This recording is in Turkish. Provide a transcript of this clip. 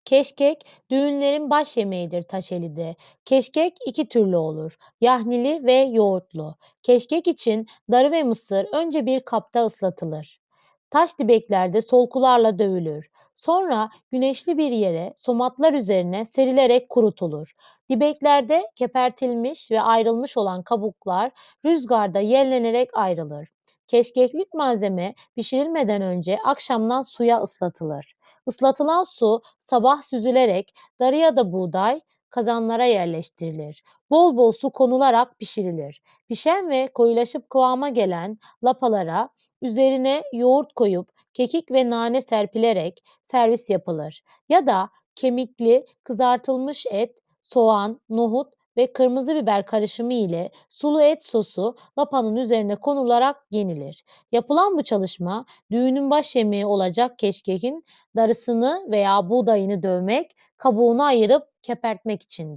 Keşkek, düğünlerin baş yemeğidir Taşeli'de. Keşkek iki türlü olur, yahnili ve yoğurtlu. Keşkek için darı ve mısır önce bir kapta ıslatılır. Taş dibeklerde solkularla dövülür. Sonra güneşli bir yere somatlar üzerine serilerek kurutulur. Dibeklerde kepertilmiş ve ayrılmış olan kabuklar rüzgarda yellenerek ayrılır. Keşkeklik malzeme pişirilmeden önce akşamdan suya ıslatılır. Islatılan su sabah süzülerek darı ya da buğday kazanlara yerleştirilir. Bol bol su konularak pişirilir. Pişen ve koyulaşıp kıvama gelen lapalara üzerine yoğurt koyup kekik ve nane serpilerek servis yapılır. Ya da kemikli kızartılmış et, soğan, nohut ve kırmızı biber karışımı ile sulu et sosu lapanın üzerine konularak yenilir. Yapılan bu çalışma düğünün baş yemeği olacak keşkekin darısını veya buğdayını dövmek, kabuğunu ayırıp kepertmek için.